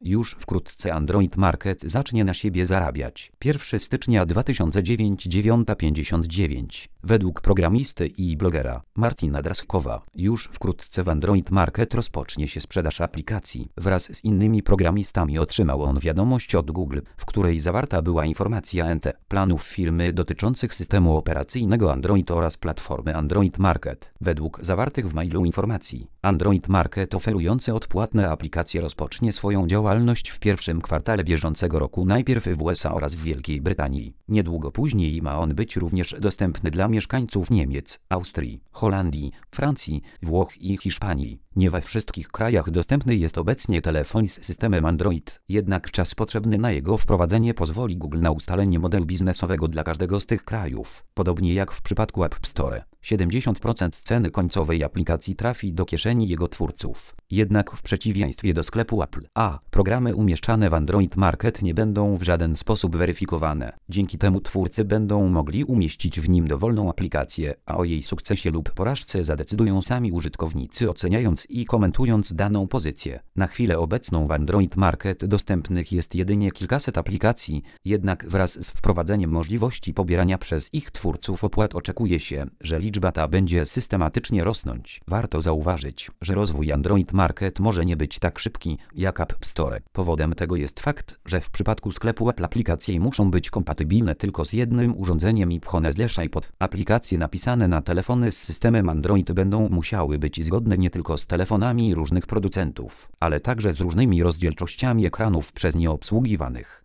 Już wkrótce Android Market zacznie na siebie zarabiać. 1 stycznia 2009 9:59. Według programisty i blogera Martina Draskowa, już wkrótce w Android Market rozpocznie się sprzedaż aplikacji. Wraz z innymi programistami otrzymał on wiadomość od Google, w której zawarta była informacja NT planów firmy dotyczących systemu operacyjnego Android oraz platformy Android Market. Według zawartych w mailu informacji, Android Market oferujący odpłatne aplikacje rozpocznie swoją działalność w pierwszym kwartale bieżącego roku, najpierw w USA oraz w Wielkiej Brytanii. Niedługo później ma on być również dostępny dla mieszkańców Niemiec, Austrii, Holandii, Francji, Włoch i Hiszpanii. Nie we wszystkich krajach dostępny jest obecnie telefon z systemem Android, jednak czas potrzebny na jego wprowadzenie pozwoli Google na ustalenie modelu biznesowego dla każdego z tych krajów. Podobnie jak w przypadku App Store, 70% ceny końcowej aplikacji trafi do kieszeni jego twórców. Jednak w przeciwieństwie do sklepu Apple, programy umieszczane w Android Market nie będą w żaden sposób weryfikowane. Dzięki temu twórcy będą mogli umieścić w nim dowolną aplikację, a o jej sukcesie lub porażce zadecydują sami użytkownicy, oceniając i komentując daną pozycję. Na chwilę obecną w Android Market dostępnych jest jedynie kilkaset aplikacji, jednak wraz z wprowadzeniem możliwości pobierania przez ich twórców opłat oczekuje się, że liczba ta będzie systematycznie rosnąć. Warto zauważyć, że rozwój Android Market może nie być tak szybki jak App Store. Powodem tego jest fakt, że w przypadku sklepu Apple aplikacje muszą być kompatybilne tylko z jednym urządzeniem i iPod. Aplikacje napisane na telefony z systemem Android będą musiały być zgodne nie tylko z telefonami różnych producentów, ale także z różnymi rozdzielczościami ekranów przez nie obsługiwanych.